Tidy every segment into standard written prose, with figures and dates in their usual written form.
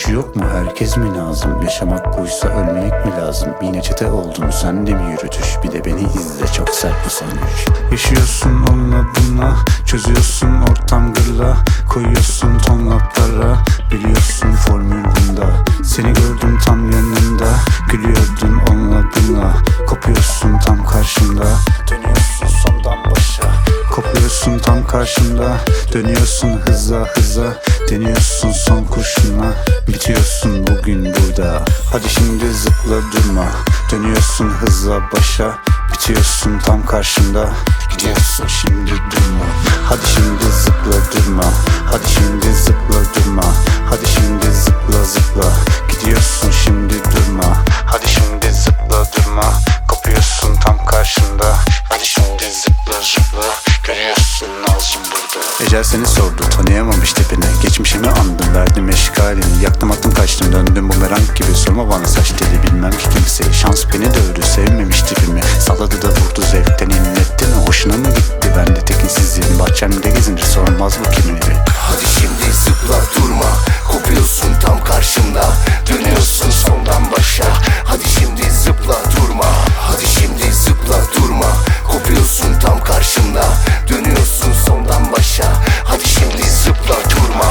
suçu yok mu? Herkes mi lazım? Yaşamak buysa ölmek mi lazım? Yine çete oldun sen de mi yürütüş? Bir de beni izle, çok sert bu sandviç. Yaşıyorsun onun adına, çözüyorsun ortam gırla, koyuyorsun tonla para, biliyorsun formül bunda. Seni gördüm tam yanında, gülüyordun onun adına, kopuyorsun tam karşımda, dönüyorsun sondan başa. Kopuyorsun tam karşımda, dönüyorsun hıza hıza, deniyorsun son kurşuna, bitiyorsun bugün burada. Hadi şimdi zıpla durma, dönüyorsun hıza başa, bitiyorsun tam karşımda, gidiyorsun şimdi durma. Hadi şimdi zıpla durma, hadi şimdi zıpla durma, hadi şimdi zıpla zıpla, gidiyorsun şimdi durma. Hadi şimdi zıpla durma, kopuyorsun tam karşımda, hadi şimdi zıpla zıpla, görüyorsun ağzım burada. Ecel seni sordu, tanıyamamış tipini, geçmişimi andım, verdim eşkalini, yaktım attım kaçtım, döndüm bumerang gibi. Sorma bana saç teli, bilmem ki kimseyi, şans beni dövdü, sevmemiş tipimi, salladı da vurdu, zevkten inletti mi, hoşuna mı gitti? Ben de tekinsizliğim, bahçemde gezinir, sormaz bu kimin evi. Hadi şimdi zıpla durma, kopuyorsun tam karşımda, dönüyorsun sondan başa. Hadi şimdi zıpla durma, hadi şimdi zıpla durma, kopuyorsun tam karşımda, dönüyorsun sondan başa. Hadi şimdi zıpla durma.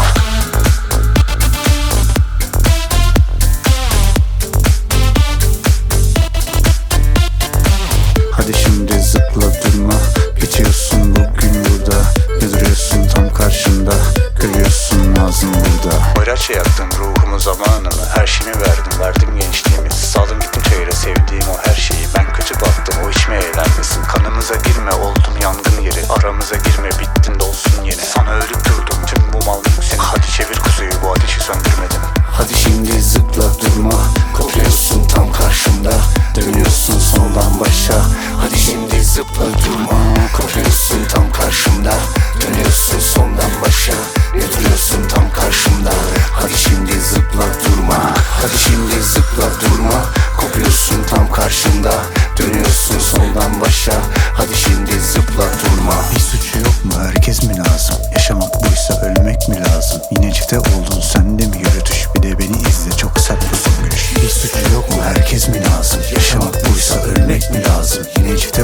Hadi şimdi zıpla durma, bitiyorsun bugün burada, ne duruyorsun tam karşımda, görüyorsun ağzım burada. Bayraçça yaktın ruhumu zamanımı, her şeyimi verdim gençliğimi, saldım gittim çayıra sevdiğim o her şeyi. Ben kötü baktım, o içme eğlenmesin, kanımıza girme, oldum yangın yeri, aramıza girme, bittin dolsun yine. Sana ölüp durdum, tüm bu mal mülk senin, hadi çevir kuzuyu, bu ateşi söndürmedin. Hadi şimdi zıpla durma, kopuyorsun tam karşımda, dönüyorsun sondan başa. Hadi şimdi zıpla durma, kopuyorsun tam karşımda, dönüyorsun sondan başa. Ne duruyorsun tam karşımda? Hadi şimdi zıpla durma, hadi şimdi zıpla durma, kopuyorsun tam karşımda, dönüyorsun sondan başa. Hadi şimdi zıpla durma. Bir suçu yok mu? Herkes mi lazım? Yaşamak buysa ölmek mi lazım? Yine çete oldun sen de mi yürütüş? Bir de beni izle, çok sert bu sandviç. Bir suçu yok mu? Herkes mi lazım? Yaşamak buysa ölmek mi lazım? Yine çete